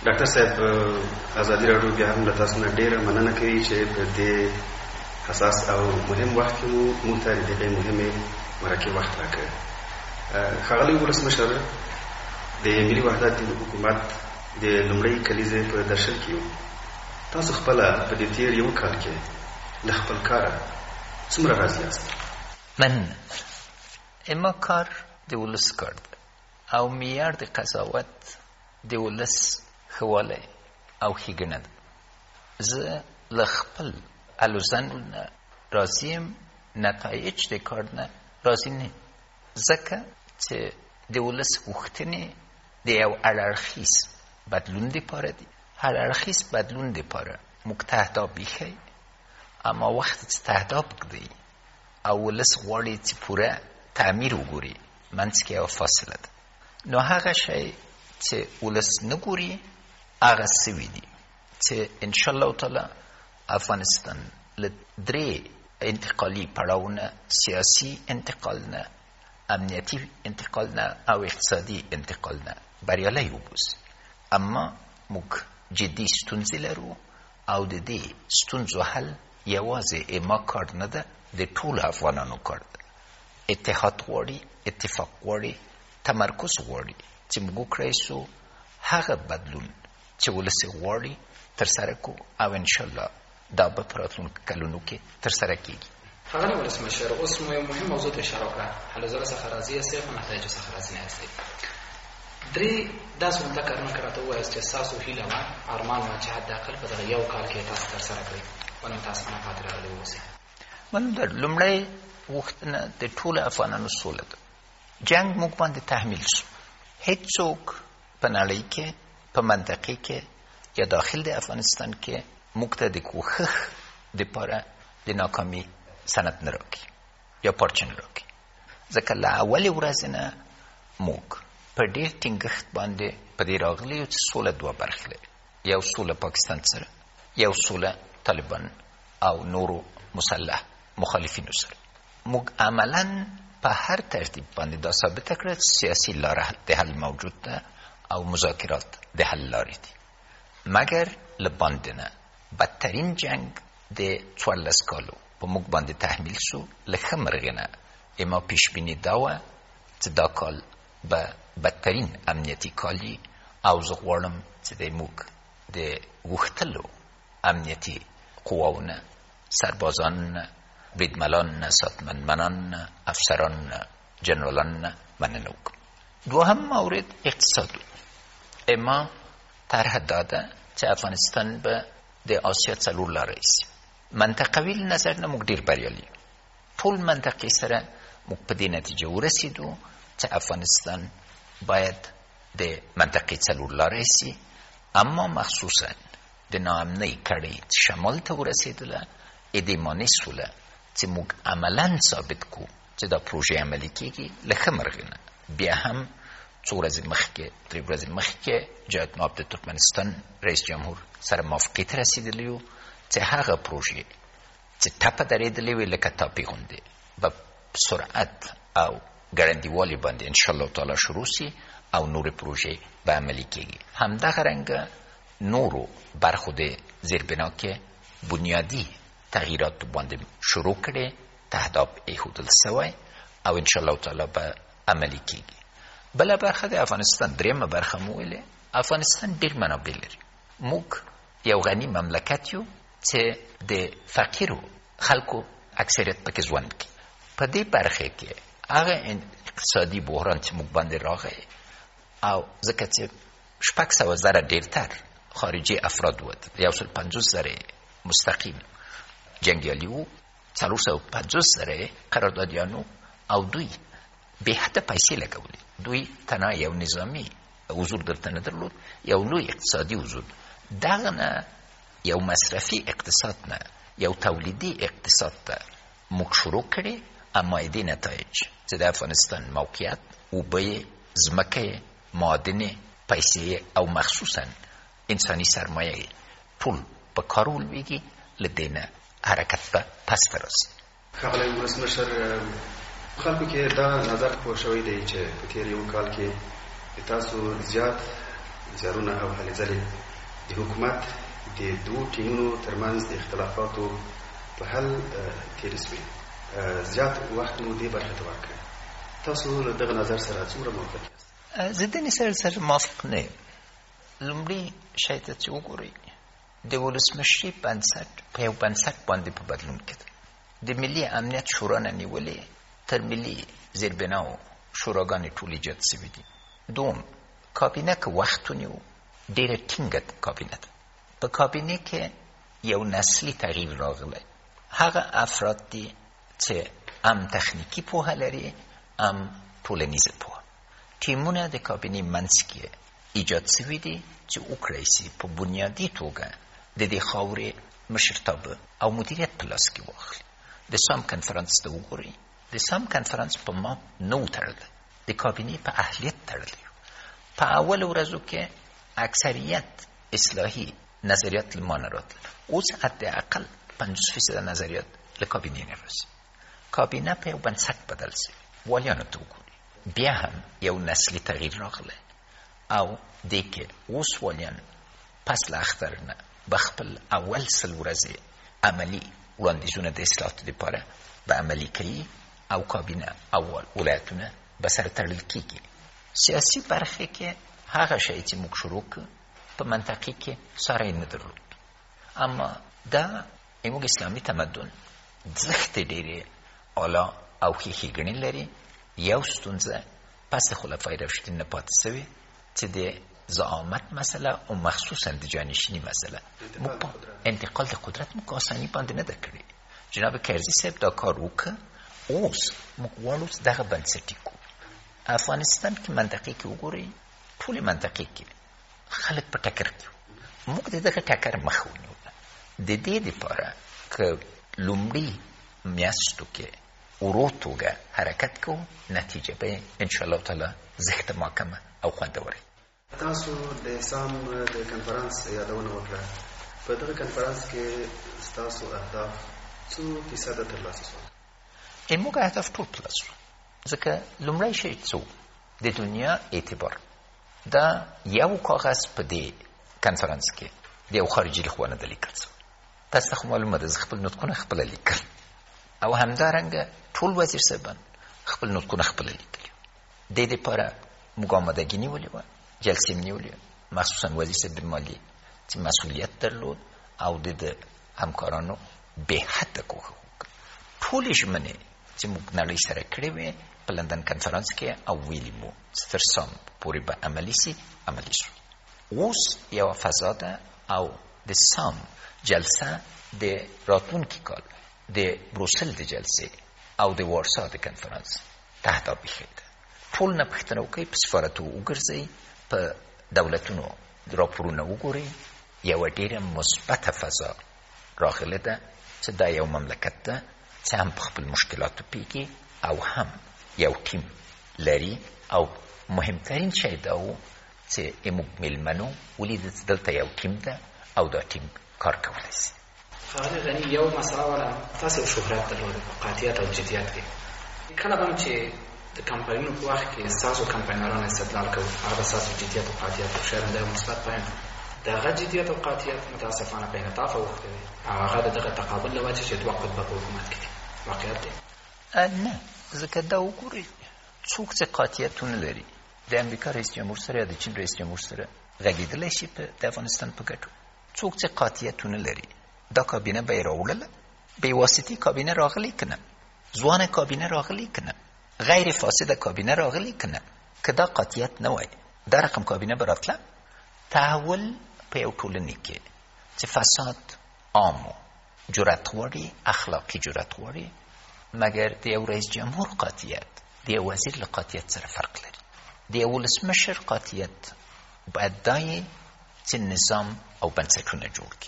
ډاکټر صاحب ازادي راډیو بیا هم له تاسو نه ډېره مننه کوي چې په دې حساس او مهم وخت کې موږ ته د دې مهمې مرکې وخت راکړ. ښاغلی ولسمشر، د ملي وحدت حکومت د لومړۍ کلیزې په درشل کې تاسو خپله په دې تېر یو کال کې له خپل کاره څومره راضي یاست؟ من اما کار د ولس کار ده او معیار د قضاوت د ولس ښهوالی او ښېګڼه ده. زه له خپل الوزنو نه راضي یم، نتایج د کار نه راضي نه یم، ځکه چې د ولس غوښتنې د یو هر اړخیز بدلون دپاره دي. هر اړخیز بدلون دپاره موږ تهداب ایښی، اما وخت چې تهداب ږدئ او ولس غواړي چې پوره تعمیر وګوري، منځ کې یوه فاصله ده. نو هغه شی چې ولس نه ګوري هغه سوي دي چې انشاءالله تعالی افغانستان له درې انتقالي پړاوونه، سیاسي انتقال نه، امنیتي انتقال نه او اقتصادي انتقال نه بریالی وبوسي. اما موږ جدي ستونزې لرو او د دې ستونزو حل یوازې اما کار نه ده، د ټولو افغانانو کار ده. اتحاد غواړي، اتفاق غواړي، تمرکز غواړي چې موږ وکړی سو هغه بدلون چې ولس غواړي ترسره کو او انشاءالله دا به په راتلونکو کلونو کې ترسره کیږي. ښاغلی ولسمشر، اوس مو یو مهم موضوع ته اشاره وکړه، هلو ځله څخه راضي یاستئ خو نتایجو څخه راضي نه یاستئ. درې داسې عمده کارونه که راته ووایاست چې ستاسو هیله وه، ارمان وه چې حداقل په دغه یو کال کې تاسو ترسره کړئ، ولې متاسفانه پاتې راغلي واوسئ. لومړی غوښتنه د ټولو افغانانو سوله ده. جنگ موږ باندې تحمیل شو. هیڅوک په نړۍ کې، په منطقې کې یا داخل د افغانستان کې موږ ته د کوښښ دپاره د ناکامي سند نه راکړي یا پارچه نه راکړي، ځکه له اولې ورځې نه موږ په ډېر ټینګښت باندې په دې راغلي یو چې سوله دوه برخې لري، یو سوله پاکستان سره، یو سوله طالبان او نورو مسلح مخالفینو سره. موږ عملاً په هر ترتیب باندې دا ثابته کړه چې سیاسي لاره د حل موجود ده او مذاکرات د حل لارې دي، مګر له باندې نه بدترین جنگ د 14 کالو په موږ باندې تحمیل شو. له ښه مرغې نه اما پیشبیني دا وه چې دا کال به بدترین امنیتي کال وي او زه غواړم چې د موږ د غوښتلو امنیتي قواو نه، سربازان نه، بریدملان نه، ساتنمنان نه، افسران نه، جنرالان نه مننه وکړم. دوهم مورد اقتصاد و. اما طرح دا ده چې افغانستان به د آسیا څلور لارې شي. منطقوي نظر نه موږ ډېر بریالي، ټول منطقې سره موږ په دې نتیجه ورسېدو چې افغانستان باید د منطقې څلور لارې شي، اما مخصوصا د ناامنۍ کړۍ چې شمال ته ورسېدله ادیمانې سوله چې موږ عملاً ثابت کو چې دا پروژه عملي کېږي. له ښه مرغې نه بیا هم څو ورځې مخکې، 3 ورځې مخکې جهاد مآب د ترکمنستان رئیس جمهور سره موافقې ته رسېدلی و چې هغه پروژې چې ټپه درېدلې وې لکه تاپې غوندې به سرعت او ګړندیوالي باندې انشاءالله تعالی شروع سي او نورې پروژې به عملي کېږي. همدغه رنګه نورو برخو د زیربنا کې بنیادي تغییرات باندې شروع کړي، تهداب ایښودل سوی او انشاءالله تعالی به عملي کېږي. بله برخه د افغانستان، درېیمه برخه مو ویلې، افغانستان ډېر منابع لري. موږ یو غني مملکت یو چې د فقیرو خلکو اکثریت پکې ژوند کوي. په دې برخه کې هغه اقتصادي بحران چې موږ باندې راغی او ځکه چې 600,000 ډېرتر خارجي افراد وو، 150,000 مستقیم جنګیالي وو، 450,000 قراردادیانو او دوی بې حده پیسې لګولې. دوی تنها یو نظامي حضور دلته نه درلود، یو لوی اقتصادي حضور. دغه نه یو مصرفي اقتصاد نه یو تولیدي اقتصاد ته موږ شروع کړي، اما دې نتایج چې د افغانستان موقعیت، اوبه، ځمکه، معادنې، پیسې او مخصوصا انساني سرمایه ټول په کار ولویږي، له دې نه حرکت به پس ته راسي. ښاغلی ولسمشر، خلکو کې دا نظر خپور شوی دی چې په تېر یو کال کې تاسو زیات زیارونه او هلې ځلې د حکومت د دوو ټیمونو ترمنځ د اختلافاتو په حل تېرې سوې. زیات وخت مو دې برخې ته ورکړی. تاسو له دغه نظر سره څومره موافق یاست؟ زه دې سره موافق نه یم. لومړی شی ته چې وګورئ، د ولسمشري بنسټ په یو بنسټ باندې په بدلون کې ده. د ملي امنیت شورا نه نیولې تر ملي زیربناو شوراګانې ټول ایجاد سوي دي. دوم، کابینه که وخت ونیو ډېره ټینګه کابینه ده. په کابینه کې یو نسلي تغییر راغلی. هغه افراد دي چې هم تخنیکی پوهه لري هم ټولنیزه پوهه. ټیمونه د کابینې منځ کې ایجاد سوي دي چې وکړی سي په بنیادي توګه د دې خاورې مشرتابه او مدیریت په لاس کې واخلي. د سام کنفرانس ته وګورئ، د سام کنفرانس په ما نه و تړلی، د کابینې په اهلیت تړلی. په اول ورځو کې اکثریت اصلاحي نظریات له ما نه راتلل. اوس حداقل 50% نظریات له کابینې نه راځي. کابینه په یو بنسټ بدل سوی. والیانو ته وګورئ، بیا هم یو نسلي تغییر راغلی او دې کې اوس والیان پس له اختر نه به خپل اول سل ورځې عملي وړاندیزونه د اصلاحاتو دپاره به عملي کوي او کابینه او ولایتونه به سره تړل کېږي. سیاسي برخې کې هغه شی چې موږ شروع کړو په منطقې کې ساری نه درلود. اما دا زموږ اسلامي تمدن ځښتې ډېرې اعلی او ښېګڼې لري. یو ستونزه پس د خلفای راشدین نه پاتې سوې چې د زعامت مسله او مخصوصا د جانشیني مسله، انتقال د قدرت موږ آساني باندې نه ده کړې. جناب کرزي صاحب دا کار وکړه. اوس موږ غواړو دغه بنسټ کړو. افغانستان کې منطقې کې وګورئ، ټولې منطقې کې خلک په ټکر کې وو. موږ د دغه ټکر مخه ونیوله. د دې دپاره که لومړي میاشتو کې ورو توګه حرکت کوو، نتیجه به انشاءالله تعالی زښته محکمه او خوندوره. تاسو د سام د کنفرانس یادونه وکړه. په دغه کنفرانس کې ستاسو اهداف څو فیصده ترلاسه شول؟ موږ اهداف ټول ترلاسه شول. ځکه لومړی شی څه د دنیا اعتبار. دا یو کاغذ په دې کنفرانس کې د یو خارجي لخوا نه ده لیکل شوی. تاسو ته خو معلومه ده، زه خپل نطقونه خپله لیکل او همدارنګه ټول وزیر صاحبان خپل نطقونه خپله لیکلي. دې دپاره موږ آمادګي نیولې وه، جلسې مې نیولې وه، مخصوصا وزیر صاحب د مالیې چې مسؤلیت درلود او د همکارانو بې حده کوښښ وکړ. ټولې ژمنې چې موږ نړۍ سره کړې وې په لندن کنفرانس کې او ویلي مو چې تر سام پورې به عملي سي، عملي شو. اوس یوه فضا ده او د سام جلسه د راتلونکي کال د بروسل د جلسې او د وارسا د کنفرانس تهداب ایښی ده. ټول نه پوښتنه وکړئ، په سفارتو وګرځئ، په دولتونو راپورونه وګورئ. یوه ډېره مثبته فضا راغلې ده چې دا یو مملکت ده چې هم په خپل مشکلاتو پوهېږي او هم یو ټیم لري. او مهمترین شی دا و چې موږ میلمنو ولیدل چې دلته یو ټیم ده او دا ټیم کار کولی شي. ښاغلي غني، یو مسله ولا تاسو یو شهرت درلود په قاطعیت او جدیت کې. کله به چې د کمپاینونو په وخت کې ستاسو کمپاینران استدلال کوي، هغه ستاسو جدیت او قاطعیت او شاید دا مثبت بیان دغه جدیت او قاطعیت متاسفانه په انعطاف اوښتی دی. هغه د دغه تقابل له وجې چې دوه قطبه په حکومت کې دي. واقعیت دی؟ نه، ځکه دا وګورئ، څوک چې قاطعیتونه لري د امریکا رئیس جمهور سره یا د چین رئیس جمهور سره غږېدلی شي د افغانستان په ګټو. څوک چې قاطعیتونه لري دا کابینه به یې راوړله. بې واسطې کابینه راغلی که نه؟ ځوانه کابینه راغلی که نه؟ غیر فاسده کابینه راغلی که نه؟ که دا قاطعیت نه وای دا رقم کابینه به راتله. تحول په یو ټولنې کې چې فساد عام و، جرأت غواړي، اخلاقي جرأت غواړي، مګر د یو رئیس جمهور قاطعیت د یو وزیر له قاطعیت سره فرق لري. د یو ولسمشر قاطعیت باید دا یې چې نظام او بنسټونه جوړ کړي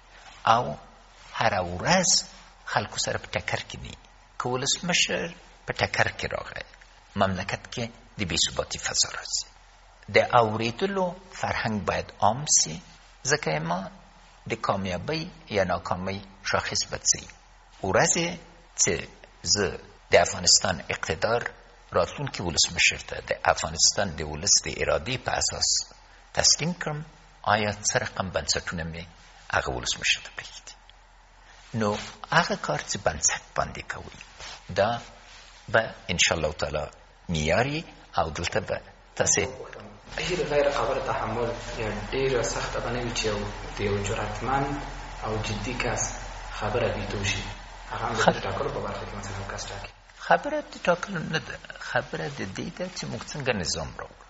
او هره ورځ خلکو سره په ټکر کې نه وي. که ولسمشر په ټکر کې راغی، مملکت کې د بې ثباتي فضا راځي. د اورېدلو فرهنګ باید عام سي، ځکه ما د کامیابۍ یا ناکامۍ شاخص باید سي. ورځې چې زه د افغانستان اقتدار راتلونکي ولسمشر ته د افغانستان د ولس د ارادې په اساس تسلیم کړم آیا څه رقم بنسټونه مې هغه ولسمشر ته پرېږدي. نو هغه کار چې بنسټ باندې کوي دا به انشاءالله تعالی معیاري او دلته به تاسې غیر قابل تحمل یا ډېره سخته به نه وي چې د یو جرأتمند او جدي کس خبره بیتو شي، هغه هم د ټاکلو په برخه کې مثلا کس ټاکي. خبره د ټاکلو نه ده، خبره د دې ده چې موږ څنګه نظام راوړو.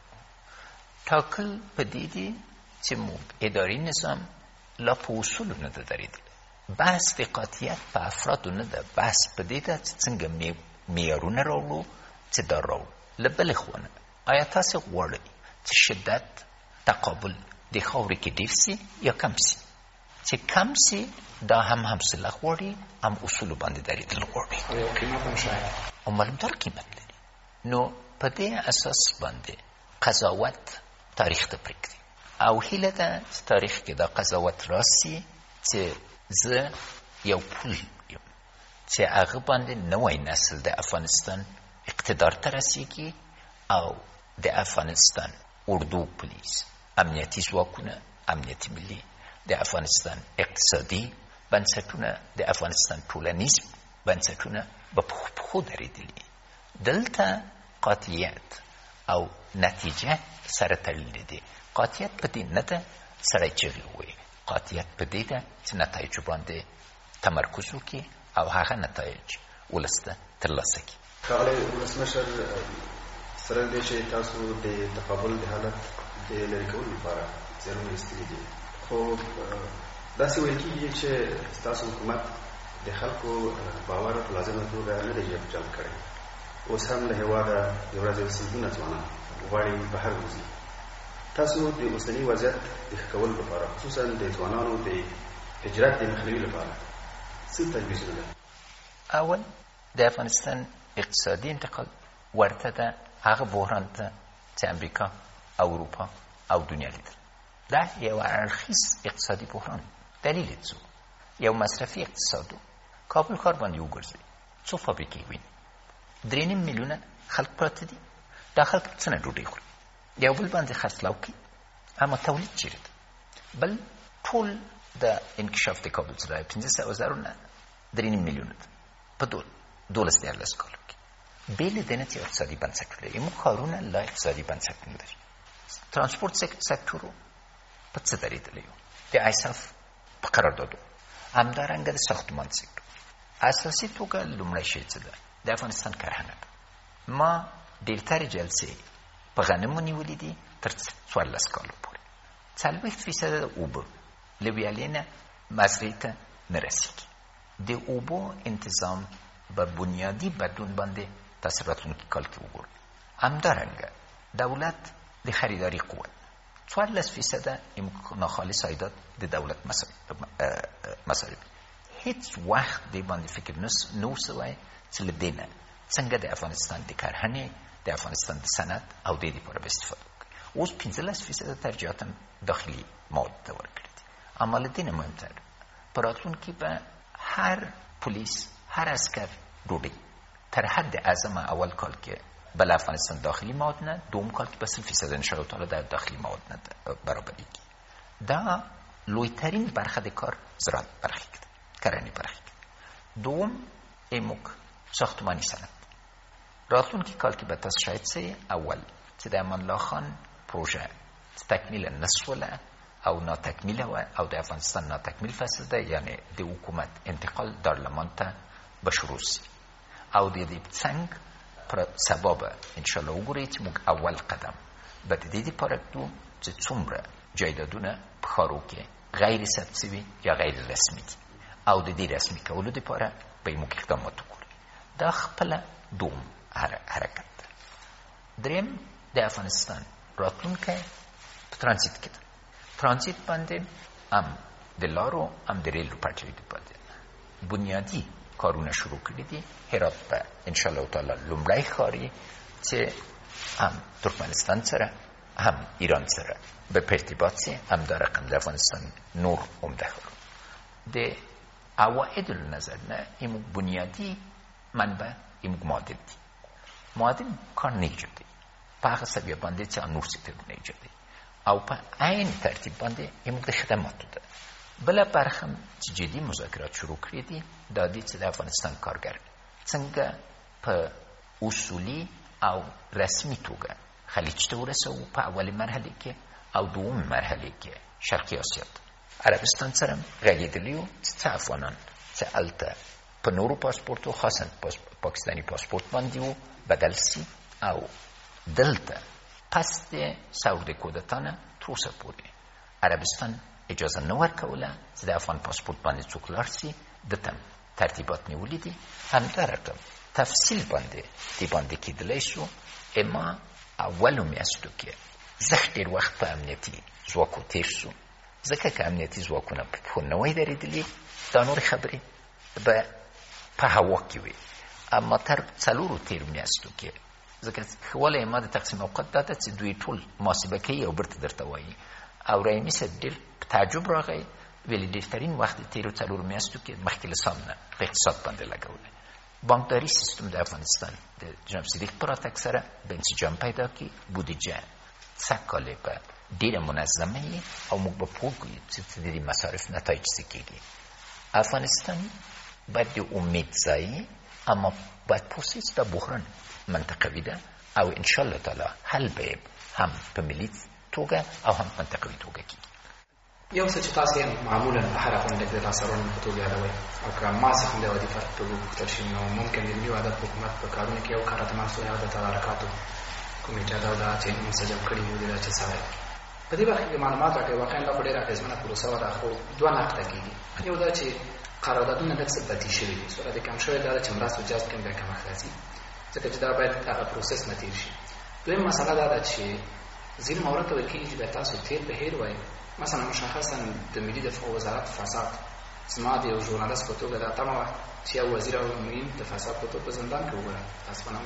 ټاکل په دې دي چې موږ اداري نظام لا په اصولو نه ده درېدلی. بحث د قاطعیت په افرادو نه ده، بحث په دې ده چې څنګه معیارونه راوړو چې دا راوړو. له بلې خوا نه آیا تاسې غواړئ چې شدت تقابل د خاورې کې ډېر سي یا کم سي؟ چې کم سي دا هم حوصله غواړي، هم اصولو باندې درېدل غواړي او یو قیمت هم شاید او معلومدار قیمت لري. نو په دې اساس باندې قضاوت تاریخ ته پرېږدي او هیله ده چې تاریخ کې دا قضاوت راسي چې زه یو پول یم چې هغه باندې نوی نسل د افغانستان اقتدار ته رسیږي او د افغانستان اردو، پولیس، امنیتي ځواکونه، امنیتي ملي، د افغانستان اقتصادي بنسټونه، د افغانستان ټولنیز بنسټونه به په پښو درېدلي. دلته قاطعیت او نتیجه سره تړلې دي. قاطعیت په دې نه ده سړی چغې ووایي، قاطعیت په دې ده چې نتایجو باندې تمرکز وکړي او هغه نتایج ولس ته ترلاسه کړي. ښاغلی ولسمشر، سره دې چې تاسو د تقابل د حالت د لرې کولو لپاره ځایونه ایستلي دي، خو داسې ویل کېږي چې ستاسو حکومت د خلکو باور په لازمه توګه نه دی جلب کړی. اوس هم له هېواده د ورځې سلګونه ځوانان غواړي بهر وځي. تاسو د اوسني وضعیت د ښه کولو لپاره، خصوصا د ځوانانو د هجرت د مخنیوي لپاره څه تجویزونه لرئ؟ اول د افغانستان اقتصادي انتقال ورته ده هغه بحران ته چې امریکا، اروپا او دنیا لیدل. دا یو اړخیز اقتصادي بحران. دلیل څه؟ یو مصرفي اقتصادو کابل ښار باندې وګرځئ، څو فابریکې وینئ، 3.5 میلیونه خلک پراته دي. دا خلک څنګه ډوډۍ خوري؟ یو بل باندې خرڅلاو کوي، اما تولید چیرې ده؟ بل ټول د انکشاف د کابل څخه 15,000 نه 3 میلیونه ده په 12 کالو کې. بېل دې نه چې اقتصادي بنسټ لري، موږ ښارونه لا اقتصادي بنسټ نه لري. ترانسپورت سکتور په څه درېدلی و؟ د ایساف په قراردادو، همدارنګه د ساختمان سکتور. اساسي توګه لومړی شی څه ده؟ د افغانستان کرهڼه ده. ما ډېرترې جلسې په غنمو نیولې دي تر 14 کالو پورې. 40% د اوبه له ویالې نه مزرعې ته نه رسېږي. د اوبو انتظام به بنیادي بدلون باندې تاسو راتلونکي کال کې وګورئ. همدارنګه دولت د خریداري قوت 14% ناخالص عایدات د دولت مصارف. هیڅ وخت دې باندې فکر نه سوی چې له دې نه څنګه د افغانستان د کرهڼې، د افغانستان د صنعت او د دې لپاره به استفاده وکړي. اوس 15% ترجیحاً داخلي مواد ته ورکړي دي. اما له دې نه مهمتر په راتلونکي به هر پولیس، هر عسکر ډوډۍ تر حد اعظم اول کال کې بل افغانستان داخلي مواد نه، دوم کال کې به 0% انشاءالله تعالی د داخلي مواد نه برابریږي. دا لویترین برخه د کار زراعت برخه کې، کرنې برخه کې. دوم ایموک ساختمانی صنعت. راتلونکي کال کې به تاسو شاید سي اول چې د امان الله خان پروژه تکمیل نسوله او ناتکمیله و او د افغانستان ناتکمیل فصل ده، یعنی د حکومت انتقال دارلمان ته به شروع سي او د دې څنګ پر سبب ان شاء الله وګورئ چې موږ اول قدم به د دې لپاره کوو چې څومره جایدادونه په ښارو کې غیر ثبت شوي یا غیر رسمي دي او د دې رسمي کولو لپاره به موږ اقدامات وکړو. دا خپله دوم حرکت ده. دریم د افغانستان راتلونکی په ترانزیت کې ده. ترانزیت باندې هم د لارو هم د ریلو پټلۍ باندې بنیادي کارونه شروع کړي دي. هرات به انشاءالله تعالی لومړی ښار چې هم ترکمنستان سره هم ایران سره به په ارتباط سي، هم د رقم د افغانستان نور عمده ښارونه. د عوایدو له نظر نه ایموږ بنیادي منبع ایموږ معادن دي. معادن کار نه ایجادوي په هغه سویه باندې چې نور سکتورونه ایجادوي. او په عین ترتیب باندې موږ د خدماتو ده. بله برخه چې جدي مذاکرات شروع کړي دي دا دي چې د افغانستان کارګر څنګه په اصولي او رسمي توګه خلیج ته ورسوو په اولي مرحله کې او دوم مرحله کې شرقي اسیا عربستان سره غږېدلي وو چې افغانان چې هلته په نورو پاسپورتو خاصا پاکستاني پاسپورت باندې وو بدل سي او دلته پس د سعودي کودتا نه تر اوسه پورې عربستان اجازه نه ورکوله چې د افغان پاسپورت باندې څوک لاړ سي. دته ترتیبات نیولي دي. همدارنګه تفصیل باندې دی باندې کېدلی شو. اما اولو میاشتو کې زښت ډېر وخت په امنیتي ځواکو تېر شو، ځکه که امنیتي ځواکونه په پښو نه وای درېدلي دا نورې خبرې به په هوا کې وي. اما تر څلورو تېرو میاشتو کې ځکه ښولی ما د تقسیم اوقات دا ده چې دوی ټول محاسبه کوي او بیرته درته وایي. او رحیمي صاحب ډېر په تعجب راغی، ویلي ډېرترین وخت د تېرو څلورو میاشتو کې مخکې له سام نه په اقتصاد باندې لګولی. بانکداري سیستم د افغانستان د جناب صدیق په راتګ سره به انسجام پیدا کړي، بودیجه سږ کال به ډېره منظمه وي او موږ به پوه کړو چې د دې مصارف نتایج څه کېږي. افغانستان باید د امید ځای، اما باید پوه سي چې دا بحران منطقوي ده او انشاءالله تعالی حل به هم په ملي توګه او هم منطقوي توګه کېږي. یو څه چې تاسو یې معمولا په هره غونډه کې د لاسرونو په توګه یادوئ او که ما څخه د وظیفه په توګه وپوښتل شي نو ممکن د ملي وحدت حکومت په کارونو کې یو کار تماسو یا د تدارکاتو کمیټه دا چې منسجم کړي وو دا چې سره په دې وخت کې معلومات راکړي. واقعا دا ډېره اغېزمنه پروسه وه. خو دوه نقطه کېږي. یو دا چې قراردادونه لږ څه بدې شوي دي. سرعت کم شوی دا چې مرستو جذب کم بیا کمښت راځي، ځکه چې دا باید هغه پروسس نه تېر شي. دویم مسله دا ده چې ځینې مورد ته ویل کېږي چې باید تاسو تېر په هېر وایئ. مثلا مشخصا د ملي دفاع وزارت فساد، زما د یو ژورنالست په توګه دا تمه وه چې یو وزیر او معین د فساد په توګه په زندان کې وګورم. تاسو به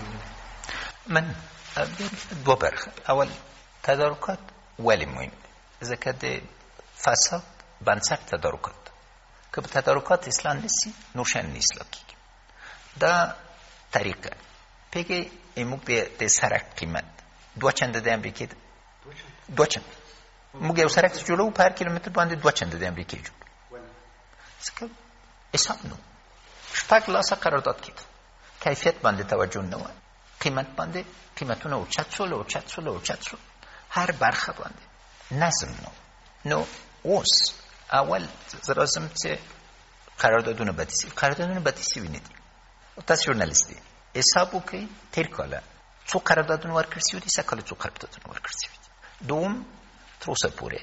من دوه برخه. اول تدارکات ولې مهم؟ ځکه د فساد بنسټ تدارکات که په تدارکات اصلاح نشي نور شیان نه اصلاح کېږي. دا طریقه پکې موږ د سرک قیمت 2 چنده د امریکې ده. 2 چنده موږ یو سرک جوړو په هر کیلومتر باندې 2 چنده د امریکې جوړ. ځکه حساب نو شپږ لاسه قرارداد کېده، کیفیت باندې توجه نه وه، قیمت باندې قیمتونه اوچت شول، هر برخه باندې نظم نو اوس اول لازم چې قراردادونه بدې سوي نه دي. تاسو ژورنالیست دي، حساب وکړئ تېر کاله څو قراردادونه ورکړل سوي دي، سږ کال څو قراردادونه ورکړل سوي دي. دوم تر اوسه پورې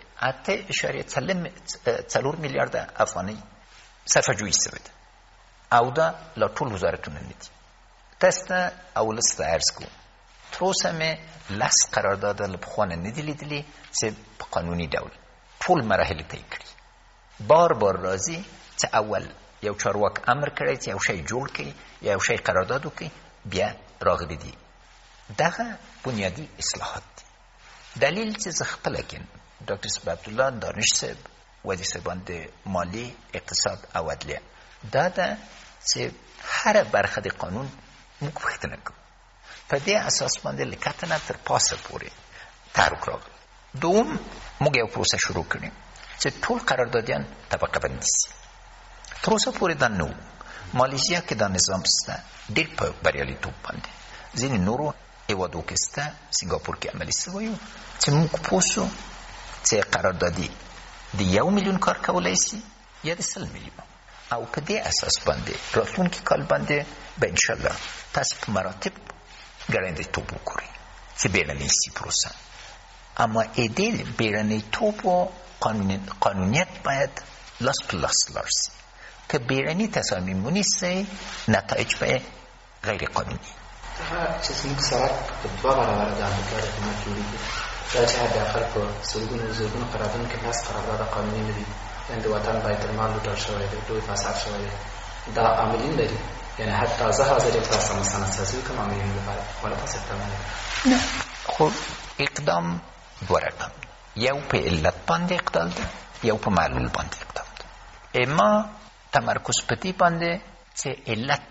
8.4 میلیارده افغانۍ صرفه جوړي سوې ده او دا لا ټول وزارتونه نه دي. تاسو ته اولس ته عرض کوم تر اوسه مې 10 قرارداد له پخوا نه دي لیدلي چې په قانوني ډول ټول مراحل طی کړي. بار راځي چې اول یو چارواک امر کړی چې یو شی جوړ کړي یا یو شی قرارداد وکړي، بیا راغلي دي. دغه بنیادی اصلاحات دي. دلیل چې زه خپله کیم ډاکټر صاحب عبدالله دانش صاحب وزیر صاحبان د مالی، اقتصاد او عدلیه دا ده چې هره برخه د قانون موږ پوښتنه کوو. په دې اساس باندې له کتنه تر پاسه پورې تحرک راغلی. دوم موږ یو پروسه شروع کړې چې ټول قراردادیان طبقه بندي سي. تر اوسه پورې دا نه و. مالیزیا کې دا نظام شته، ډېر په بریالیتوب باندې. ځینې نورو هېوادو کې شته، سینګاپور کې عملي سوی و چې موږ پوه شو چې قراردادي د 1 میلیون کار کولی سي یا د 100 میلیون. او په دې اساس باندې راتلونکي کال باندې به انشاءالله تاسو په مراتب ګړندیتوب وکړئ چې بیړنۍ سي پروسه. اما دې بیړنیتوب و قانونیت باید لاس په لاس لاړ سي. که بیړني تصامیم ونیسئ نتایج به غیر قانوني. هغه چې زموږ سرک په 2 برابره د امریکا د حکومت جوړېږي، دا چې حداقل په زرګونو قراردادونو کې 10 قرارداد قانوني نه دي، یعنې د وطن بیتالمال لوټل شوی دی، لوی فساد شوی دی. دا عاملین لري، یعنې حتی زه حاضر یم تاسو مستند کوم عاملین لپاره ولا تاسو ته نه. خو اقدام 2 رقم، یو په علت باندې اقدام ده، یو په معلول باندې اقدام ده. اما تمرکز په دې باندې چې علت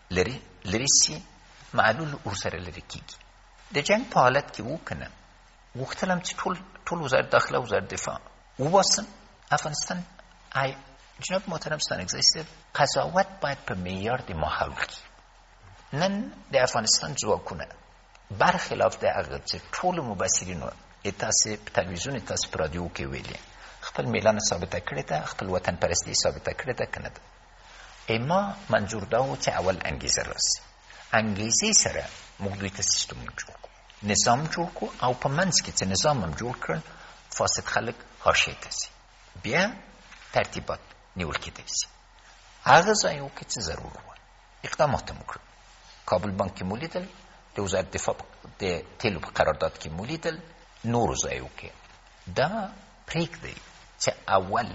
لري سي، معلول ورسره لري کېږي. د جنګ په حالت کې وو که نه، غوښتلم چې ټول وزارت داخله وزارت دفاع وباسم افغانستان. جناب محترم ستانکزی صاحب، قضاوت باید په معیار د ماحول کې. نن د افغانستان ځواکونه برخلاف د هغه چې ټولو مبصرینو تاسې په تلویزیون تاسې په رادیو کې ویلي خپل میلانه ثابته کړې ده، خپل وطن پرستي ثابته کړې ده که نه ده. اما منظور دا و چې اول انګیزه راسي. انګیزې سره موږ دوی ته سیستمونه جوړ کړو، نظام جوړ کړو، او په منځ کې چې نظام هم جوړ کړل فاسد خلک حاشیې ته ځي، بیا ترتیبات نیول کېدای شي. هغه ځایو کې چې ضرور وه اقدامات هم وکړل. کابل بانک کې مو لیدل، د وزارت دفاع د تیلو په قرارداد کې مو لیدل، نورو ځایو کې. دا پرېږدئ چې اول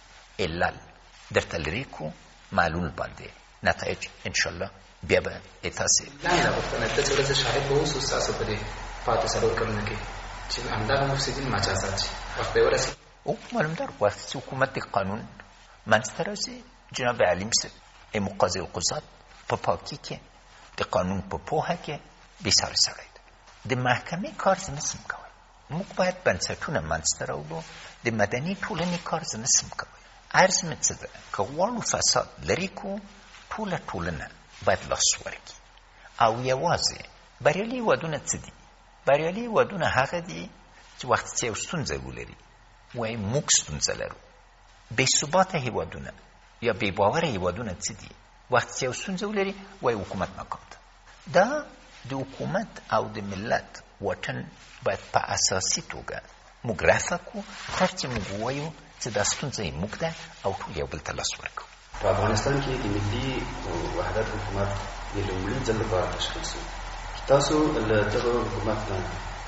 علل درته لرې کړو، معلول باندې نتایج انشاءالله بیا به تاسې لاندې غوښتنه ته چې ورځ شاهد به اوسو ستاسو په دې پاتې څلور کلونو کې چې همدغه مفسدین مجازات شي، وخت به ورسي. او معلوم دار وقتی چې حکومت د قانون منځته راځي، جناب علیم صاحب مقاضي القضات په پاکي کې د قانون په پوهه کې بېساري سړی دی. د محکمې کار زه نسم کوی. موږ باید بنسټونه منځته راوړو. د مدني ټولنې کار زه نسم کوی. عرض مې څه ده، که غواړو فساد لرې کړو، ټوله ټولنه باید لاس ورکړي. او یوازې بریالي هېوادونه څه دي؟ بریالي هېوادونه هغه دي چې وخت چې یو ستونزه ولري وایي موږ ستونزه لرو. بې ثباته هېوادونه یا بې باوره هېوادونه څه دي؟ وخت چې یو ستونزه ولري وایي حکومت ناکام ده. دا د حکومت او د ملت واټن باید په اساسي توګه موږ رفع کړو، تر چې موږ ووایو چې دا ستونزه یې موږ ده او ټول یو بل ته لاس ورکړو. په افغانستان کې د ملي وحدت حکومت د لومړي ځل لپاره تشکیل شو. تاسو له دغه حکومت نه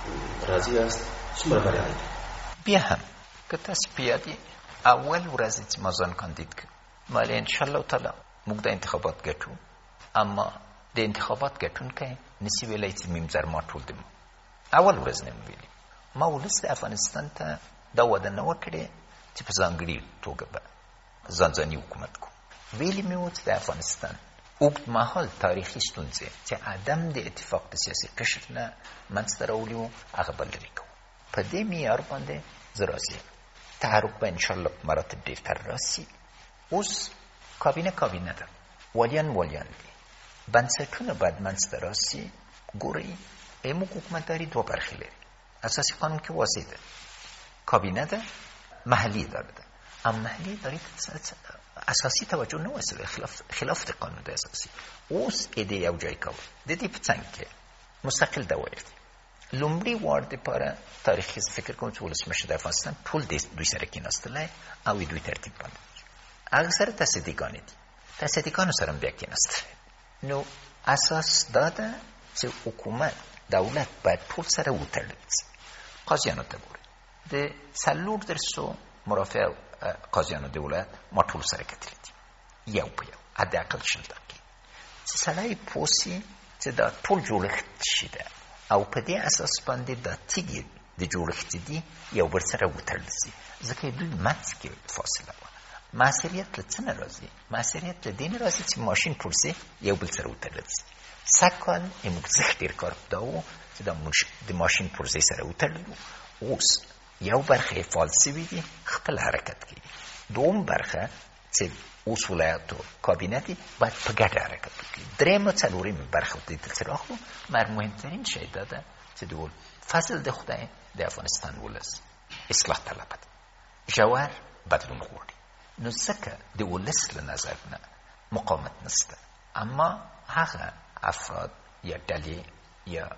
راضي یاست؟ څومره بریالي دی؟ بیا هم که تاسو په یاد اول ورځ چې ما ځان کاندید کړ، ما ویل انشاءالله تعالی موږ د انتخابات ګټو، اما د انتخابات ګټونکی نشي ویلی چې میم زر ما ټول دم. اول ورځ نه مې ویلي. ما ولس د افغانستان ته دا وعده نه وکړې چې په ځانګړي توګه به ځانځاني حکومت کوو. ویلي مې و چې د افغانستان اوږد مهال تاریخي ستونزې چې عدم د اتفاق د سیاسي قشر نه منځته راوړي وو، هغه به لرې کوو. په دې معیار باندې زه راضي یم. تحرک به انشاءالله په مراتب ډېرتر راسي. اوس کابینه ده، والیان دي، بنسټونه باید منځته راسي. ګورئ موږ حکومتداري دوه برخې لري. اساسي قانون کې واضح ده، کابینه ده، محلي اداره ده. اما محلي ادارې اساسي توجه نه وسوي، خلاف د قانون د اساسي. اوس دې یو ځای کوي د دې په څنګ کې مستقل دوایر دي. لومړی وار دپاره تاریخي فکر کوم چې ولسمشر د افغانستان ټول دوی سره کېناستلی او دوی ترتیب باندې هغه سره تصدیقانې دي، تصدیقانو سره هم بیا کېناستلی. نو اساس دا ده چې حکومت دولت باید ټول سره وتړل شي. قاضیانو ته ګورئ، د 400 مرافع قاضیانو د ولایت ما ټول سره کتلي دي، یو په یو حداقل 20 دقیقې، چې سړی پوه سي چې دا ټول جوړښت شي ده او په دې اساس باندې دا تیږې د جوړښت دي یو بل سره وتړل شي. ځکه دوی منځ کې فاصله وه. معصریت له څه نه راځي؟ معصریت له دې نه راځي چې ماشین پرسې یو بل سره وتړل شي. سږ کال موږ زښت ډېر کار دا و چې د ماشین پرزې سره وتړل. اوس یو برخه یې فعال سوي دي، خپل حرکت کوي. دوم برخه چې اوس ولایتو کابینه دي باید په ګډه حرکت وکړي. درېیمه څلورمه برخه ته دلته راغلو. مهمترین شی دا ده چې د فضل د خدای د افغانستان ولس اصلاح طلب ده، ژور بدلون غواړي. نو ځکه د ولس له نظر نه مقاومت نشته، اما هغه افراد یا ډلې یا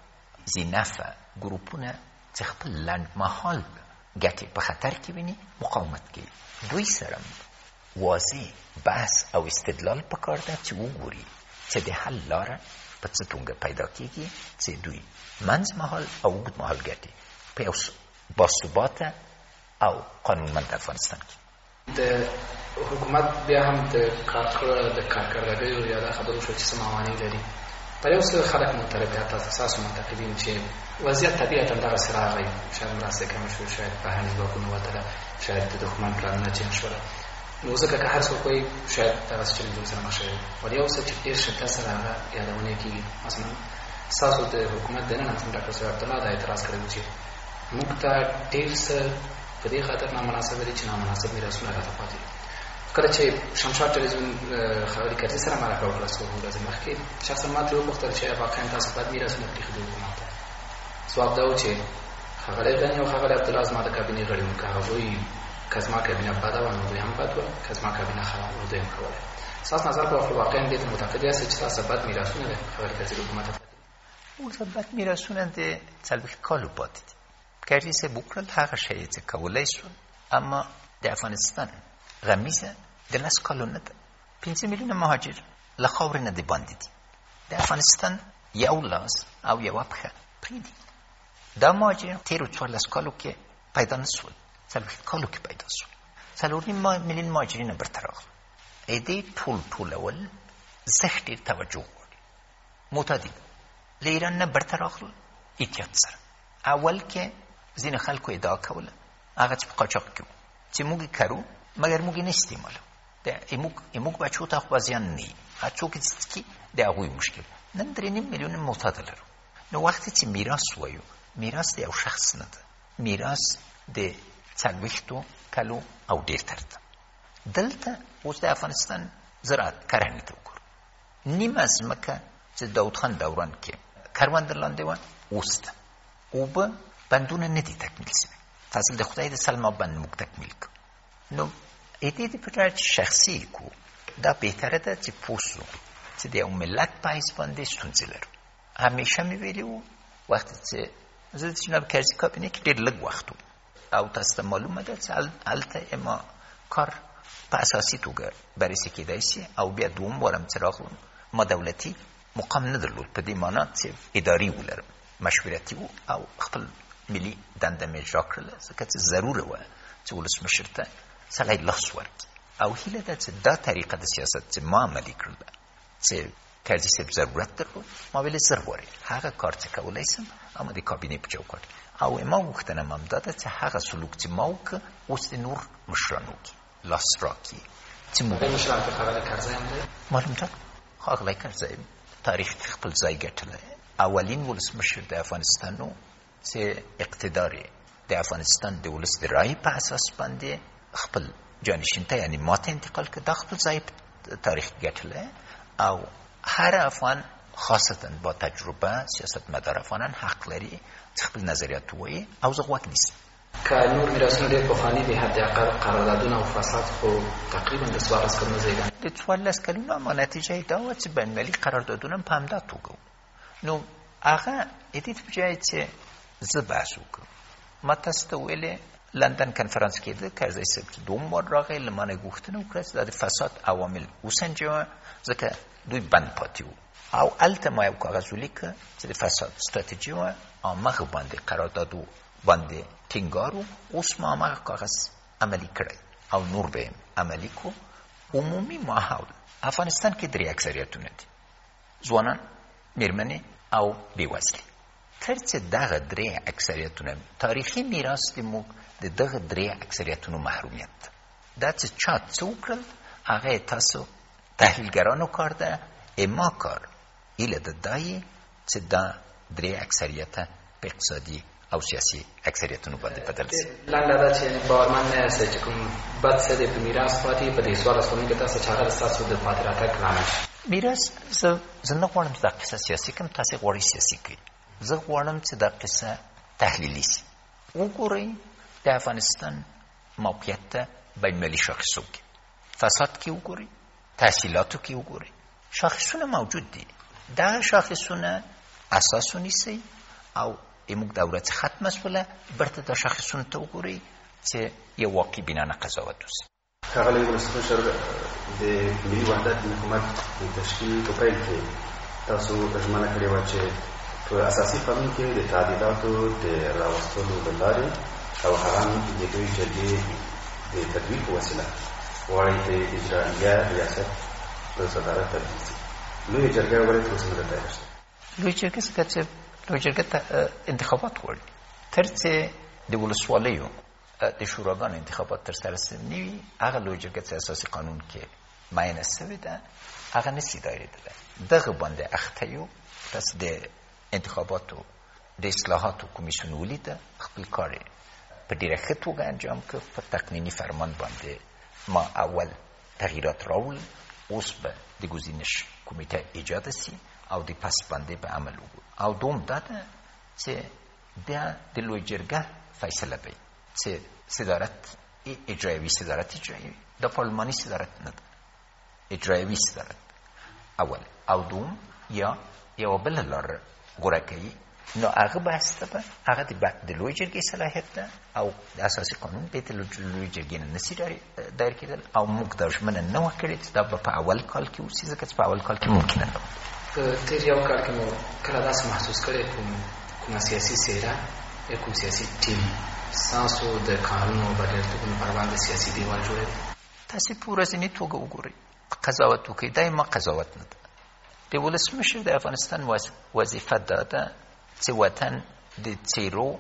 ذینفه ګروپونه چې خپل لنډمهال ګټې په خطر کې ویني مقاومت کوي. دوی سره واضح بحث او استدلال پکار ده چې وګوري چې د حل لاره په څه توګه پیدا کېږي چې دوی منځ مهال او اوږد مهال ګټې په یو باثباته او قانونمند افغانستان کې. د حکومت بیا هم د کارکردګیو یا د خبرو شو چې څه موانع لري. پر یو څه خلک معترضات تاسو معتقدین چې وضعیت طبیعتا دغسې راغی، شاید مرستې کمې شو، شاید بهرني ځواکونه وتله، شاید د دښمن پلانونه چینج شول. نو ځکه که هر څوک وایي شاید دغسې چلنجونو سره مخ شوی. ول یو څه چې ډېر شدت سره هغه یادونه کېږي. مثلا ستاسو د حکومت دننه ډاکټر صاحب عبدالله دا اعتراض کړی و چې موږ ته ډېر څه په دې خاطر نامناسبه دي چې نامناسب میراثونه راته پاتې دي. کله چې شمشاد ټلویزیون ښاغلي کرزي سره مرکه وکړه څو ورځې مخکې، شخصا ما ترې وپوښتل چې واقعا تاسو باید میراثونه پرېښي دي حکومت ته. ځواب دا و چې ښاغلی غني او ښاغلی عبدالله زما د کابینې غړي وو، که هغوی که زما کابینه بده وه نو دوی هم بد وه، که زما کابینه ښه وه نو دوی هم ښه وه. ستاسو نظر په واقعا دې ته معتقد یاست چې تاسو بد میراثونه دی ښاغلي کرزي د حکومت ته پاتې دي؟ موږ بد میراثونه د څلوېښت کالو پاتې دي. کرزي صاحب وکړل هغه شی چې کولی شو، اما د افغانستان غمیزه د 10 کالو نه ده. 5 میلیونه مهاجر له خاورې نه د باندې دي. د افغانستان یو لاس او یوه پښه پرېږدي. دا مهاجر تېرو 14 کالو کې پیدا نه شول، 40 کالو کې پیدا شول. 4.5 میلیون مهاجرین برته راغلل. دې ټولول زښت ډېر توجه غواړي. معتادین له ایران نه برته راغلل احتیاط سره. اول کې ځینې خلکو ادعا کوله هغه چې په قاچاق کې وو چې موږ یې کرو مګر موږ یې نه استعمالوو. زموږ بچو ته خو زیان نه وي، هر څوک چې څکي د هغوی مشکل. نن 3.5 میلیونه معتاده لرو. نو وختې چې میراث وایو، میراث د یو شخص نه ده، میراث د 40 کالو او ډېر تر ده. دلته اوس د افغانستان زراعت کرنې ته وګورو. نیمه ځمکه چې داود خان دوران کې کرونده لاندې وه اوس ده. اوبه بندونه نه دي تکمیل شوي. فضل د خدای د سلما بند موږ تکمیل کړو. نو دې د پټه شخصي کو دا بهتره ده چې پوسو چې د یو ملت په حیث باندې ستونزې لرو. همیشه مې ویلي وو وخت چې زه د جناب کرزي کابینې کې ډېر لږ وخت و او تاسو ته معلومه ده چې هلته ما کار په اساسي توګه بررسي کېدای شي او بیا دوم وارم چې راغلم ما دولتي مقام نه درلود، په دې معنا چې اداري ولرم، مشورتي و او خپل ملي دنده مې اجرا کړله، ځکه چې ضروره وه چې ولسمشر ته سړی لاس ورکړي. او هیله ده چې دا طریقه د سیاست چې ما عملي کړله چې کرزي صاحب ضرورت درلود، ما ویلې زر وارې هغه کار چې کولی شم اما د کابینې په چوکاټ او ما غوښتنه هم دا ده چې هغه سلوک چې ما وکړه اوس د نور مشرانو کې لاس راکړي چې موږ مشران کې ښاغلی کرزی هم دی. معلوم ده ښاغلی کرزی تاریخ کې خپل ځای ګټلی. اولین ولسمشر د افغانستان و چې اقتدار د افغانستان د ولس د رایې په اساس باندې خپل جانشین ته یعنی ما ته انتقال کړ. دا خپل ځای تاریخ ګټلی او هر افغان خاصتا با تجربه سیاستمدار افغانان حق لري چې خپل نظریات ووایي او زه غوږ نیسم. که نور میراثونه ډېر پخواني دي، حداقل قراردادونه او فساد خو تقریبا د 14 کلونو زیږنده د 14 کلونو، اما نتیجه یې دا وه چې بینالمللي قراردادونه هم په همدا توګه وو. نو هغه دې په ځای چې زه بحث وکړم، ما تاسو ته ویلې لندن کنفرانس کېده، کرزی صاحب چې دوم وار راغی له ما نه یې غوښتنه وکړه چې دا د فساد عوامل وسنجوه، ځکه دوی بند پاتې وو. او هلته ما یو کاغذ ولیکه چې د فساد ستراتیژي وه، هماغه باندې قراردادو باندې ټینګارو. اوس ما هماغه کاغذ عملي کړی او نور به یې عملي کو. عمومي ماحول افغانستان کې 3 اکثریتونه دي: ځوانان، میرمنې او بېوزلي. تر چې دغه 3 اکثریتونه تاریخي میراث د موږ د دغه 3 اکثریتونو محرومیت ده. دا چې چا څه وکړل هغه تاسو تحلیلګرانو کار ده. ما کار ایله د دایې چې دا 3 اکثریته په اقتصادي او سیاسي اکثریتونو باندې بدل شي. لنډه دا چې باورمن نه یاست چې کوم بد څه دی په میراث پاتې په دې 14 کلونو کې تاسو چې هغه ستاسو د پاتې راتګ لامل شي. میراث زه نه غواړم چې دا قصه سیاسي کړم، تاسې غواړئ سیاسي کړئ. زه غواړم چې دا قصه تحلیلي شي. وګورئ د افغانستان موقعیت ته بینالمللي شاخصو کې، فساد کې وګورئ، تحصیلاتو کې وګورئ. شاخصونه موجود دي. دا شاخصونه اساس ونیسئ او موږ دوره چې ختمه شوله برته دا شاخصونو ته وګورئ چې یو واقع بینانه قضاوت وشي. ښاغلی ولسمشر، د ملي وحدت حکومت د تشکیل په پیل کې تاسو ژمنه کړې وه چې په اساسي قانون کې د تعدیلاتو د راوستلو له لارې او هغه د دوی جرګې د تدوین په وسیله غواړئ د اجرائیه ریاست په صدارت تبدیل شي. لویه جرګه ولې تر اوسه نه ده تیاره شوې؟ لویه جرګه څنګه چې لویه جرګه انتخابات غواړي. تر چې د ولسوالیو د شوراګانو انتخابات ترسره شوي نه وي، هغه لویه جرګه چې اساسي قانون کې معینه شوې ده هغه نشي دایرېدلی. دغه باندې اخته یو. تاسو د انتخاباتو د اصلاحاتو کمیسیون ولیده، خپل کار په ډېره ښه توګه انجام کړ. په تقنیني فرمان باندې ما اول تغییرات راوړل. اوس به د ګزینش کمیټه ایجاد سي او د پس باندې به عمل وکړو. او دوم دا ده چې د لوی جرګه فیصله کوي چې صدارت اجرایوي صدارت اجرایوي، د پارلماني صدارت نه ده، اجرایوي صدارت اول. او دوم یا یو بل لار غوره کوي. نو هغه بحث ته هغه د لوی جرګې صلاحیت ده او د اساسي قانون به د لوی جرګې نه نشي دایر کېدل. او موږ دا ژمنه نه وکړې چې دا به په اول کال کې وشي، ځکه چې په اول کال کې ممکنه نه. په تیر یو کال کې مو کله داسې محسوس کړی کومه سیاسي څېره یا کوم سیاسي ټیم ستاسو د قانونو بریالیتوبونو پر باندې سیاسي دیوال جوړوي؟ تاسې په ورځني توګه وګورئ، قضاوت وکړئ. دا ما قضاوت نه ده. د ولسمشر د افغانستان وظیفه دا ده چې وطن د څېرو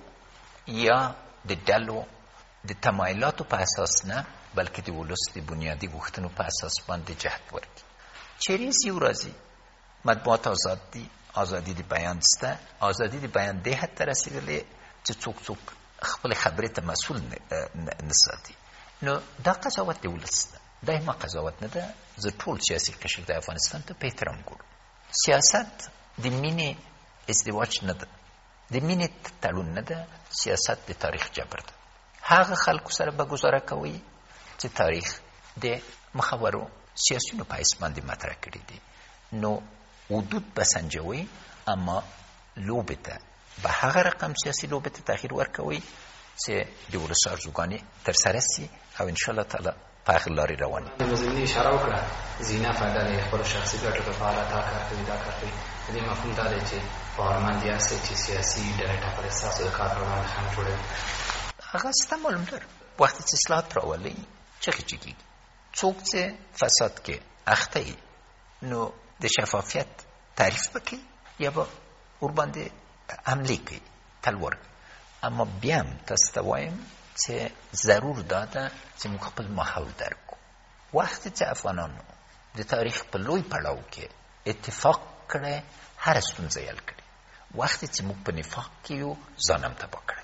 یا د ډلو د تمایلاتو په اساس نه، بلکې د ولس د بنیادي غوښتنو په اساس باندې جهت ورکړي. چیرې یو راځي مطبوعات آزاد دي، ازادي د بیان شته. ازادي د بیان دې حد ته رسېدلې چې څوک خپل خبرې ته مسؤل نه ساتي. نو دا قضاوت د ولس ده، دا ما قضاوت نه ده. زه ټول سیاسي قشر د افغانستان ته په احترام ګورم. سیاست د مینې ازدواج نه ده، د مینې تړون نه ده. سیاست د تاریخ جبر ده. هغه خلکو سره به ګزاره کوي چې تاریخ د مخورو سیاسیونو په حیث باندې مطرح کړي دي. نو حدود به سنجوي، اما لوبې ته به هغه رقم سیاسي لوبې ته تغییر ورکوي چې د ولس ارزوګانې ترسره سي او انشاءالله تعالی په هغه لارې روان وي. د مزمنې اشاره وکړه زینه فایده د خپلو شخصي ګټو لپاره دا کار کوي دا کار کوي. د دې مفهوم دا دی چې پارلمان یاستئ چې سیاسي ډلې ټاکلې ستاسو د کار پر وړاندې خنډ جوړوي. هغه ستا معلوم ده وقتی چې اصلاحات راولئ چغې کېږي. څوک چې فساد کې اخته وي نو د شفافیت تعریف وکړي یا به ورباندې حملې کوي، تلور. اما بیا هم تاسو ته وایم چې ضرور دا ده چې موږ خپل ماحول درک کړو. وخت چې افغانانو د تاریخ په لوی پړاو کې اتفاق کړی، هر ستونزه یې حل کړې. وخت چې موږ په نفاق کې یو، ځان هم تباه کړی.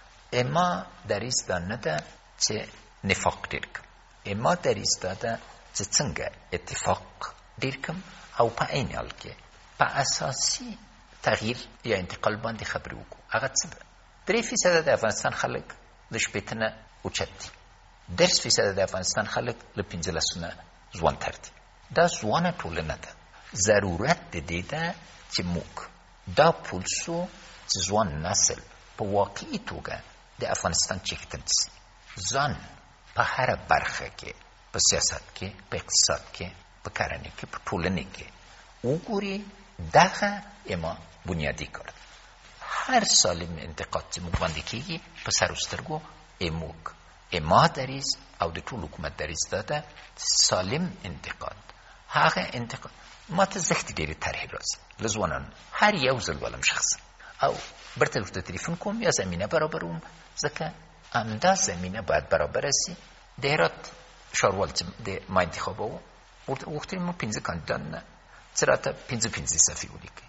اما دریځ دا نه ده چې نفاق ډېر کړم، اما دریځ دا ده چې څنګه اتفاق ډېر کړم او په عین حال کې په اساسي تغییر یا انتقال باندې خبرې وکړو. هغه څه ده؟ 3% د افغانستان خلک له 80 نه اوچت دي. 10% د افغانستان خلک له 15 نه ځوان تر دي. دا ځوانه ټولنه ده. ضرورت د دې ده چې موږ دا پولسو چې ځوان نسل په واقعي توګه د افغانستان چیکتن شي. ځان په هر برخه کې، په سیاست کې، په اقتصاد کې، په کرنې کې، په ټولنې کې وګوري. دغه اما بنیادی کار. هر سالم انتقاد چې موږ باندې کېږي په سر و سترګو موږ اما دریځ او د ټول حکومت دریځ دا ده سالم انتقاد. هغه انتقاد ما ته زښتې ډېرې طرحې راځي له ځوانانو، هر یو ځل ولم شخصا او برته ورته تلیفون کوم یا زمینه برابروم، ځکه همدا زمینه باید برابره سي. د هرات ښاروال چې د ما انتخابوو غوښتل مو 15 کاندیدان نه چې راته 15 صفحې ولیکئ.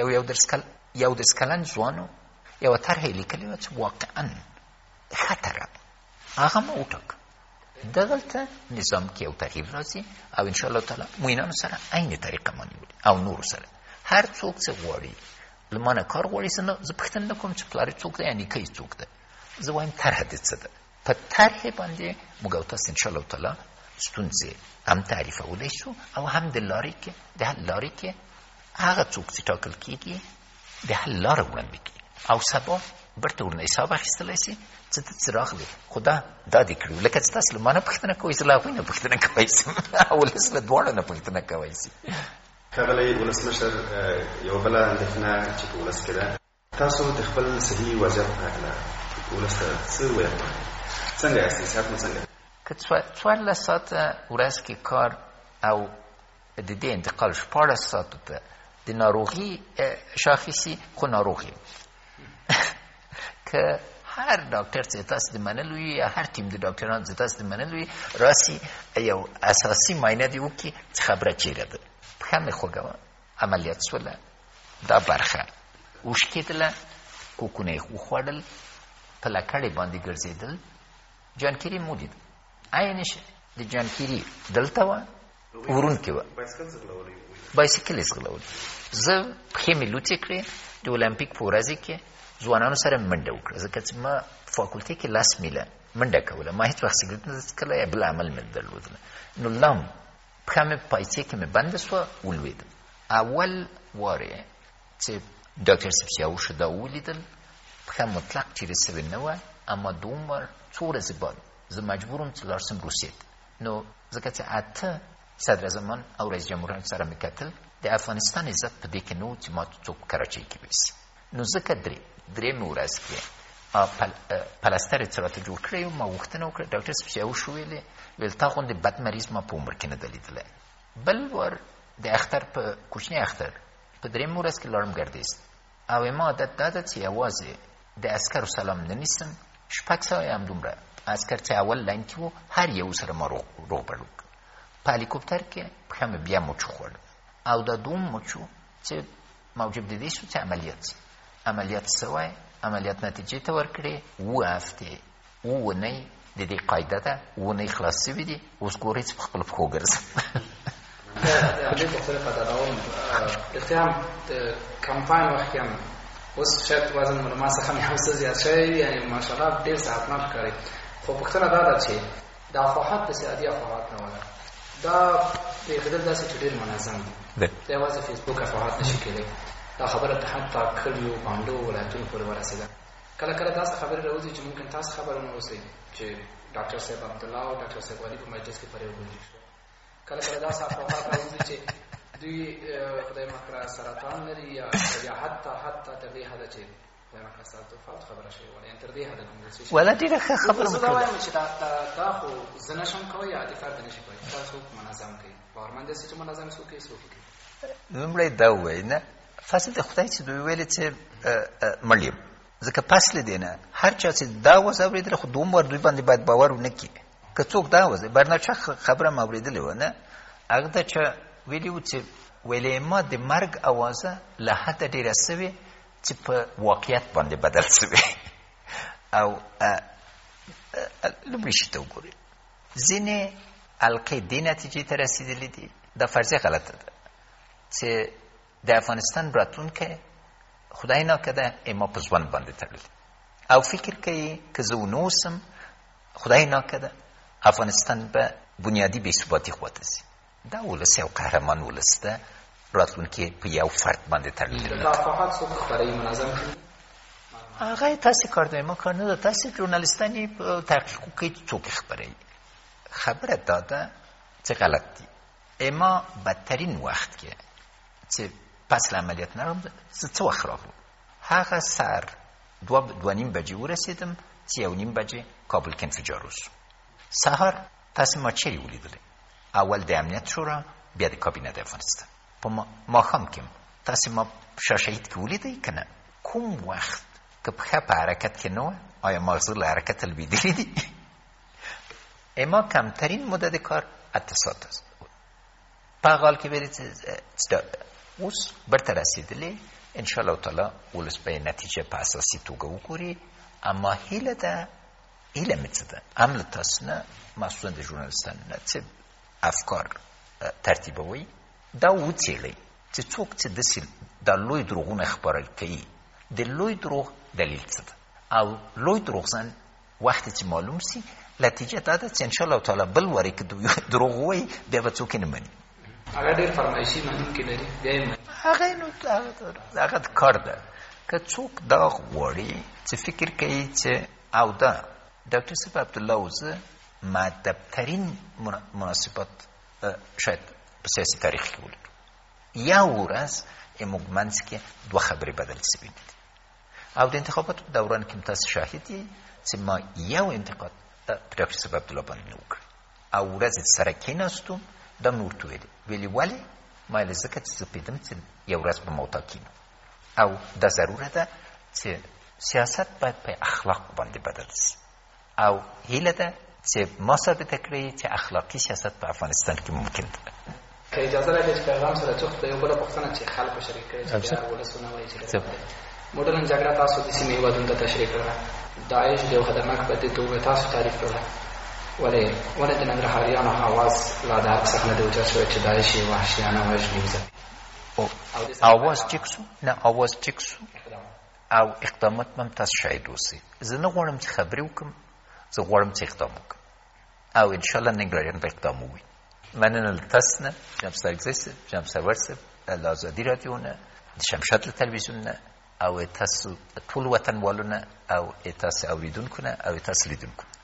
یو درس کلن ځوانو یوه طرحه یې لیکلې وه چې واقعا خطره. هغه ما وټاکه. دغلته نظام کې یو تغییر راځي او انشاءالله تعالی موینانو سره عین طریقه ما نیولې او نورو سره. هر څوک چې غواړي له ما نه کار غواړي، زه پوښتنه نه کوم چې پلار یې څوک ده یا نیکه یې څوک ده. زه وایم طرحه دې څه ده. په طرحې باندې موږ او تاسو انشاءالله تعالی ستونزې هم تعریفولی شو او هم د حل لارې کې هغه څوک چې ټاکل کېږي د حل لاره وړاندې کړي او سبا برته ورنه حساب اخیستلی شي چې ته څه راغلې، خو دا دې کړي. لکه چې تاسو له ما نه پوښتنه کوئ، زه له هغوی نه پوښتنه کوی شم، ولس له دواړو نه پوښتنه کوی شي. ښاغلی ولسمشر، یوه بله اندېښنه چې په ولس کې ده، تاسو د خپل صحي وضعیت په هکله ولس ته څه ویل غواړئ؟ څنګه یاستئ؟ صحت مو څنګه ده؟ که 14 ساعته ورځ کې کار او د دې انتقال 14 ساعتو ته د ناروغي شاخصي، خو ناروغي که هر ډاکټر چې تاسو د منلو وي یا هر ټیم د ډاکټرانو چې تاسو د منلو وي راسي یو اساسي معاینه دې وکړي چې خبره چیرې ده. پښه مې خوږه وه، عملیات شوله، دا برخه وشکېدله کوکونه یې وخوړل، په لکړې باندې ګرځېدل. جان کیري مو لید، عین د جان کیري دلته وه، وړونکې وه، بایسکل یې ځغلولی. زه پښې مې لوڅې کړې، د اولمپیک په ورځې کې ځوانانو سره منډه وکړه، ځکه چې ما فاکولټي کې 10 میله منډه کوله. ما هېڅ وخت سګرټ نه څښلی یا بل عمل مې درلودله. نو لام پښه مې پایڅې کې مې بنده سوه، ولوېدم. اول وار یې چې ډاکټر صاحب سیاوشو دا ولیدل، پښه مطلق چیرې سوې نه وه، اما دوم وار څو ورځې بعد زه مجبور وم چې لاړ شم روسیې ته. نو ځکه چې 8 صدراعظمان او رئیس جمهور سره مې کتل، د افغانستان عزت په دې کې نه و چې ما څوک په کراچۍ کې ویسي. نو ځکه درېمې ورځ کې پلستر یې څه راته جوړ کړی و. ما غوښتنه وکړه، ډاکټر صاحب سیاوش ویلې، ویل تا غوندې بد مریض ما په عمر کې نه ده لیدلی. بل وار د اختر په کوچنی اختر په درېمې ورځ کې لاړم ګردیز، او ما عادت دا ده چې یوازې د عسکرو سلام نه نیسم. 6 سوه همدومره عسکر چې اول لاین کې و، هر یو سره ما روغبړ وکړ. په هلیکوپټر کې پښه مې بیا مچو خوړ، او دا دوم مچو چې موجب د دې شو چې عملیات سوی. عملیات نتیجې ته ورکړې 7 هفتې 7 اونۍ د دې قاعده ده، 7 اونۍ خلاص شوي دي. اوس ګورئ چې په خپله پښو ګرځم. عملي پوښتنه په داداوم رښتیا هم د کمپاین وخت کې هم اوس شاید وزن له ما څخه مې هم څه زیات شوی وي، یعنې ماشاءالله ډېر صحتمند ښکاري. خو پوښتنه دا ده چې د افواهات داسې عادي افواهات نه وله، دا پرېښودل داسې چې ډېر منظم دي. دا یوازې فیسبوک افواهات نه شي کېدی. دا خبره حتی کلیو بانډو ولایتونو پورې ورسېده. کله کله داسې خبرې راوځي چې ممکن تاسو خبر نه اوسئ چې ډاکټر صاحب عبدالله او ډاکټر صاحب علي په مجلس کې پر یو ګونجې شو. کله کله داسې افواهات راوځي چې دوی خدای مکړه سرطان لري، یا حتی تر دې حده چې خدای مکړه ستاسو وفات خبره شوې وه، یعنې تر دې حده ګونجې. ولا ډېره ښه خبره زه دا وایم چې دا خو زه نه شم کوی، یا عادي فرد نه شي کوی. دا څوک منظم کوي؟ باورمند دی چې منظم څوک کوي، څوک کوي. لومړی دا ووایي نه، فصل د خدای چې دوی ویلې چې مړ یم، ځکه فصل دی نه. هر چا چې دا وز اورېدله، خو دوم وار دوی باندې باید باور ونه کړي. که څوک دا وز برناچه خبره مې اورېدلې وه نه، هغه ته چا ویلي وو چې ویلې ما د مرګ اوازه له حده ډېره سوې چې په واقعیت باندې بدل سوې. او لومړي شي ته وګورئ، ځینې حلقې دې نتیجې ته رسېدلې دي. دا فرضیه غلطه ده چې د افغانستان راتلونکی خدای ناکده ما په ژوند باندې تړلی، او فکر کوي که زه ونه اوسم خدای ناکده افغانستان به بنیادي بې ثباتي خواته ځي. دا ولس یو قهرمان ولس ده، راتلونکی په یو فرد باندې تړلی نه. دا افواهات څوک خپروي منظم کړي؟ هغه تاسې کار دی، ما کار نه ده. تاسې ژورنالیستان یې تحقیق وکړئ چې څوک یې خپروي. خبره دا ده چې غلط دي. ما بدترین وخت کې چې پس له عملیات نه راغلم، زه څه وخت راغلم؟ هغه سر 2:30 بجې ورسېدم چې 1:30 بجې کابل کې انفجار وشو. سهار تاسې ما چیرې ولیدلی؟ اول د امنیت شورا، بیا د کابینه د افغانستان. په ماښام کې تاسې ما شاه شهید کې ولیدئ که نه؟ کوم وخت که پښه په حرکت کې نه وه، آیا مغزه له حرکته لوېدلي دي؟ ما کمترین مدت کار 8 ساعت است. په هغه حال کې ویلې چې اوس برته رسېدلې، انشاءالله تعالی ولس به نتیجه په اساسي توګه وګوري. اما هیله ده، هیله مې څه ده، هم له تاسو نه، مخصوصا د ژورنالیستانو نه، چې افکار ترتیبوي، دا وڅېړئ چې څوک چې داسې دا لوی دروغونه خپاره کوي، د لوی دروغ دلیل څه ده، او لوی دروغزن وخت چې معلوم سي، نتیجه دا ده چې انشاءالله تعالی بل وارې که دروغ ووایي، بیا به څوک یې نه مني. هغه ډېر فرمایشي منونکي لري، بیا یې مني. هغه کار ده. که څوک دا غواړي چې فکر کوي چې او دا ډاکټر صاحب عبدالله وزه مؤدبترین مناسبات شاید په سیاسي تاریخ کې ولیدو. یو ورځ موږ منځ کې 2 خبرې بدل شوي دي، او د انتخاباتو په دوران کې تاسو شاهد یې چې ما یو انتقاد په ډاکټر صاحب عبدالله باندې نه وکړ، او ورځ سره کېناستو دا مې ورته ویلي ولې؟ ما ویل ځکه چې زه پوهېدم چې یو ورځ به موتا کېنو، او دا ضروره ده چې سیاست باید په اخلاق باندې بدل شي، او هیله ده چې ما ثابته کړئ چې اخلاقي سیاست په افغانستان کې ممکن ده. که اجازه راکړئ چې پیغام سره څوک د یو بله پوښتنه چې خلکو شریک کړئ چې بیا ولس ونه وایي چې مډرن جګړه تاسو د سیمې هیوادونو ته تشریح کړه، داعش د یو خطرناک بدې توګه تاسو تعریف کړه. ولې د ننګرهاریانو آواز لا د حق څخه نه دی اوچت شوی چې داعش یې وحشیانه وژني وځپي؟ آواز ټیک شو؟ نه، آواز ټیک شو او اقدامات هم تاسو شاهد اوسئ. زه نه غواړم چې خبرې وکړم، زه غواړم چې اقدام وکړم او انشاءالله ننګرهاریان به اقدام ووي. مننه له تاسو نه، جناب سرګزی صاحب، جناب سرور صاحب، له ازادي راډیو نه، د شمشاد له تلویزیون نه او تاسو ټول وطنوالو نه او تاسو اوریدونکو نه او تاسو لیدونکو.